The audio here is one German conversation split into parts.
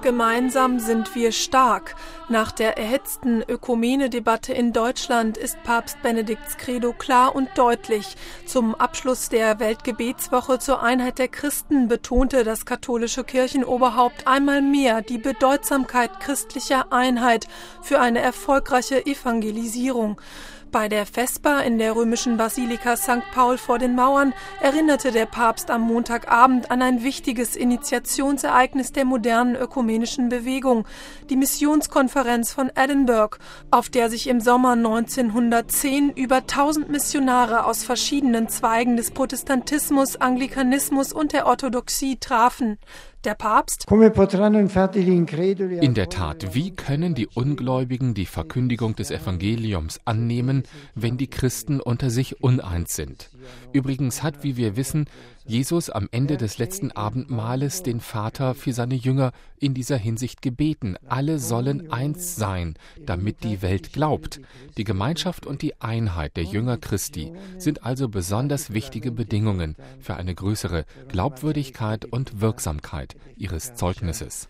Gemeinsam sind wir stark. Nach der erhitzten Ökumene-Debatte in Deutschland ist Papst Benedikts Credo klar und deutlich. Zum Abschluss der Weltgebetswoche zur Einheit der Christen betonte das katholische Kirchenoberhaupt einmal mehr die Bedeutsamkeit christlicher Einheit für eine erfolgreiche Evangelisierung. Bei der Vesper in der römischen Basilika St. Paul vor den Mauern erinnerte der Papst am Montagabend an ein wichtiges Initiationsereignis der modernen ökumenischen Bewegung, die Missionskonferenz von Edinburgh, auf der sich im Sommer 1910 über 1000 Missionare aus verschiedenen Zweigen des Protestantismus, Anglikanismus und der Orthodoxie trafen. Der Papst: In der Tat, wie können die Ungläubigen die Verkündigung des Evangeliums annehmen, wenn die Christen unter sich uneins sind? Übrigens hat, wie wir wissen, Jesus am Ende des letzten Abendmahles den Vater für seine Jünger in dieser Hinsicht gebeten. Alle sollen eins sein, damit die Welt glaubt. Die Gemeinschaft und die Einheit der Jünger Christi sind also besonders wichtige Bedingungen für eine größere Glaubwürdigkeit und Wirksamkeit ihres Zeugnisses.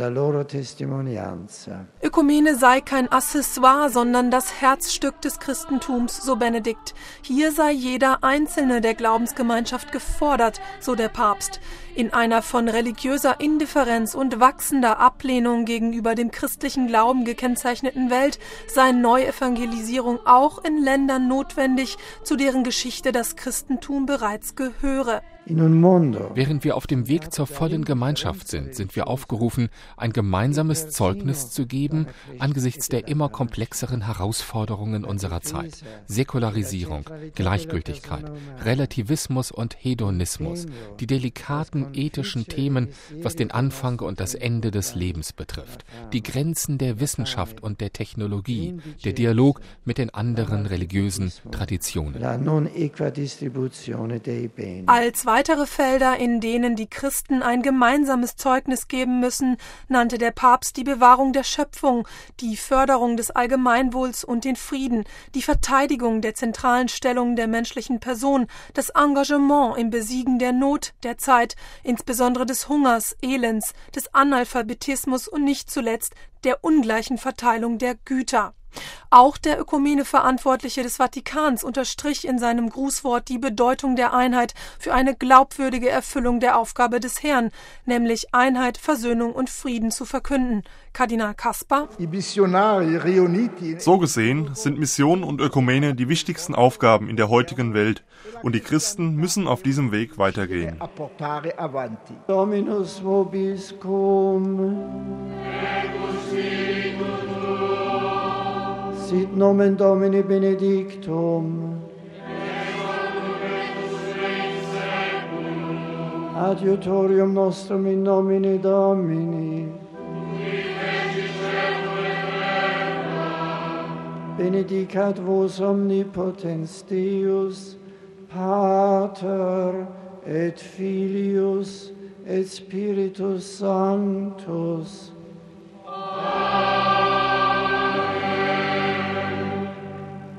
Ökumene sei kein Accessoire, sondern das Herzstück des Christentums, so Benedikt. Hier sei jeder Einzelne der Glaubensgemeinschaft gefordert, so der Papst. In einer von religiöser Indifferenz und wachsender Ablehnung gegenüber dem christlichen Glauben gekennzeichneten Welt sei Neuevangelisierung auch in Ländern notwendig, zu deren Geschichte das Christentum bereits gehöre. Während wir auf dem Weg zur vollen Gemeinschaft sind, sind wir aufgerufen, ein gemeinsames Zeugnis zu geben angesichts der immer komplexeren Herausforderungen unserer Zeit. Säkularisierung, Gleichgültigkeit, Relativismus und Hedonismus, die delikaten ethischen Themen, was den Anfang und das Ende des Lebens betrifft, die Grenzen der Wissenschaft und der Technologie, der Dialog mit den anderen religiösen Traditionen. Als weitere Felder, in denen die Christen ein gemeinsames Zeugnis geben müssen, nannte der Papst die Bewahrung der Schöpfung, die Förderung des Allgemeinwohls und den Frieden, die Verteidigung der zentralen Stellung der menschlichen Person, das Engagement im Besiegen der Not der Zeit, insbesondere des Hungers, Elends, des Analphabetismus und nicht zuletzt der ungleichen Verteilung der Güter. Auch der Ökumene-Verantwortliche des Vatikans unterstrich in seinem Grußwort die Bedeutung der Einheit für eine glaubwürdige Erfüllung der Aufgabe des Herrn, nämlich Einheit, Versöhnung und Frieden zu verkünden. Kardinal Kasper: So gesehen sind Mission und Ökumene die wichtigsten Aufgaben in der heutigen Welt und die Christen müssen auf diesem Weg weitergehen. Dominus vobiscum. Sit nomen Domini benedictum. Adiutorium nostrum in nomine Domini. Benedicat vos omnipotens Deus, Pater et Filius et Spiritus Sanctus. Amen.